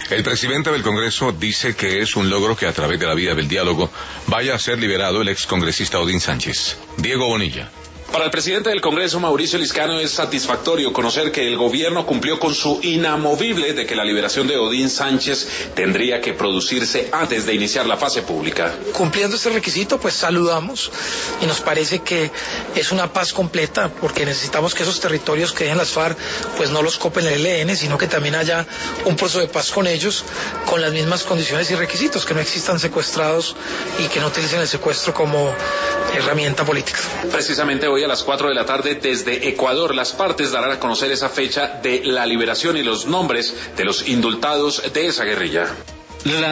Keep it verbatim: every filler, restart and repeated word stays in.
El presidente del Congreso dice que es un logro que a través de la vía del diálogo vaya a ser liberado el excongresista Odín Sánchez. Diego Bonilla. Para el presidente del Congreso, Mauricio Liscano, es satisfactorio conocer que el gobierno cumplió con su inamovible de que la liberación de Odín Sánchez tendría que producirse antes de iniciar la fase pública. Cumpliendo este requisito, pues saludamos y nos parece que es una paz completa, porque necesitamos que esos territorios que dejen las FARC pues no los copen el E L N, sino que también haya un proceso de paz con ellos, con las mismas condiciones y requisitos, que no existan secuestrados y que no utilicen el secuestro como herramienta política. Precisamente hoy a las cuatro de la tarde desde Ecuador las partes darán a conocer esa fecha de la liberación y los nombres de los indultados de esa guerrilla. La